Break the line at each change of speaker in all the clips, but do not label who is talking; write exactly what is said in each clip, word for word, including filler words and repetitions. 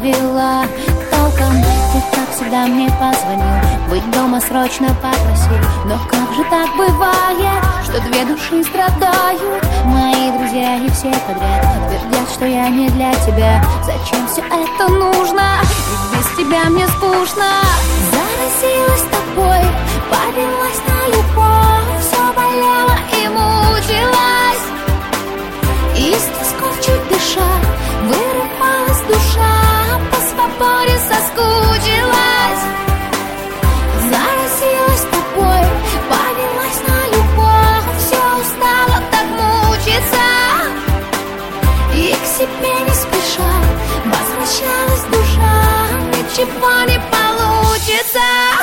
провела толком. Ты, как всегда, мне позвонил, быть дома срочно попросил. Но как же так бывает, что две души страдают? Мои друзья и все подряд твердят, что я не для тебя. Зачем все это нужно? Ведь без тебя мне скучно. Заразилась тобой, повелась на любовь, все болело и мучилась. Из тисков чуть дыша, вырывалась душа, по свободе соскучилась. Заразилась тобой, повелась на любовь, все устала так мучиться. И к себе не спеша возвращалась душа, ничего не получится.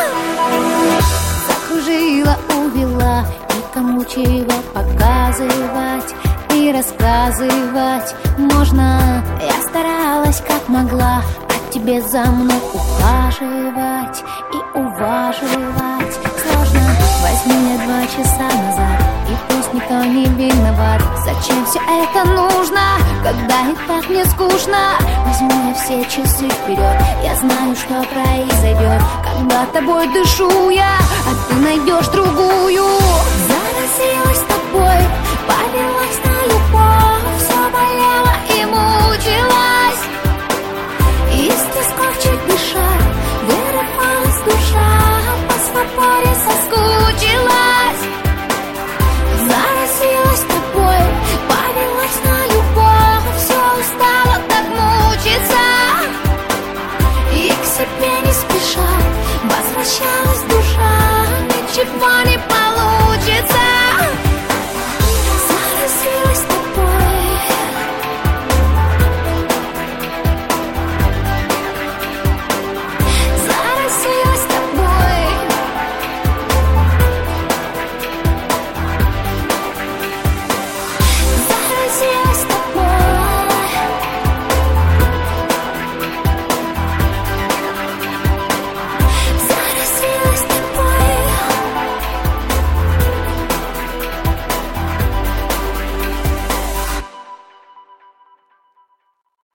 Закружила, увела, никому чего показывать и рассказывать можно. Я старалась как могла, а тебе за мной ухаживать и уваживать сложно. Возьми меня два часа назад, и пусть никто не виноват. Зачем все это нужно, когда и так мне скучно? Возьми я все часы вперед, я знаю, что произойдет, когда тобой дышу я, а ты найдешь другую. Заразилась тобой, повела